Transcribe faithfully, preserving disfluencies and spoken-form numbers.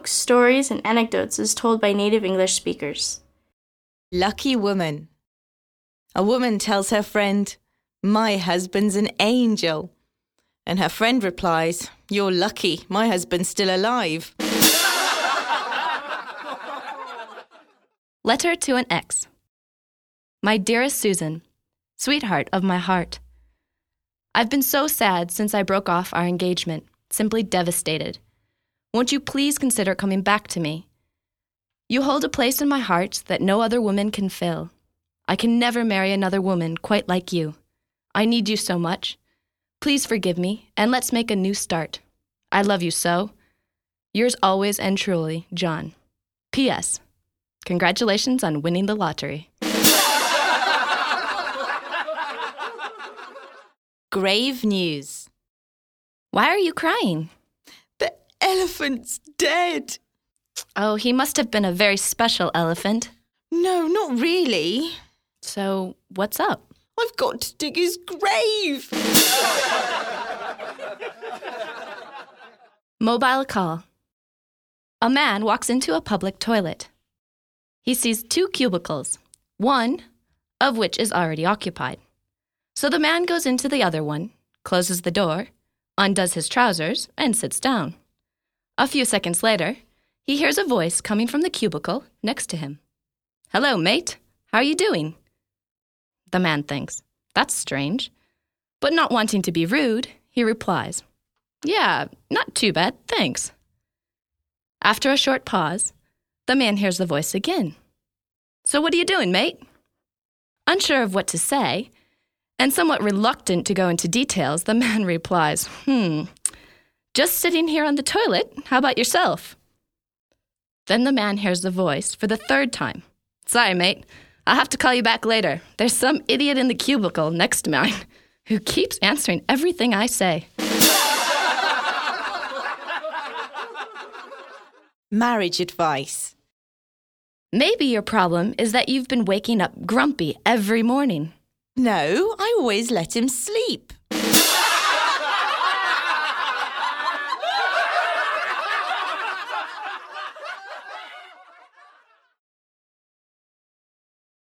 jokes, stories, and anecdotes as told by native English speakers. Lucky woman. A woman tells her friend, "My husband's an angel." And her friend replies, "You're lucky, my husband's still alive." Letter to an ex. My dearest Susan, sweetheart of my heart. I've been so sad since I broke off our engagement, simply devastated. Won't you please consider coming back to me? You hold a place in my heart that no other woman can fill. I can never marry another woman quite like you. I need you so much. Please forgive me, and let's make a new start. I love you so. Yours always and truly, John. P S. Congratulations on winning the lottery. Grave news. Why are you crying? The elephant's dead. Oh, he must have been a very special elephant. No, not really. So, what's up? I've got to dig his grave. Mobile call. A man walks into a public toilet. He sees two cubicles, one of which is already occupied. So the man goes into the other one, closes the door, undoes his trousers, and sits down. A few seconds later, he hears a voice coming from the cubicle next to him. "Hello, mate. How are you doing?" The man thinks, "That's strange." But not wanting to be rude, he replies, "Yeah, not too bad, thanks." After a short pause, the man hears the voice again. "So what are you doing, mate?" Unsure of what to say, and somewhat reluctant to go into details, the man replies, Hmm, just sitting here on the toilet. How about yourself?" Then the man hears the voice for the third time. "Sorry, mate. I'll have to call you back later. There's some idiot in the cubicle next to mine who keeps answering everything I say." Marriage advice. Maybe your problem is that you've been waking up grumpy every morning. No, I always let him sleep.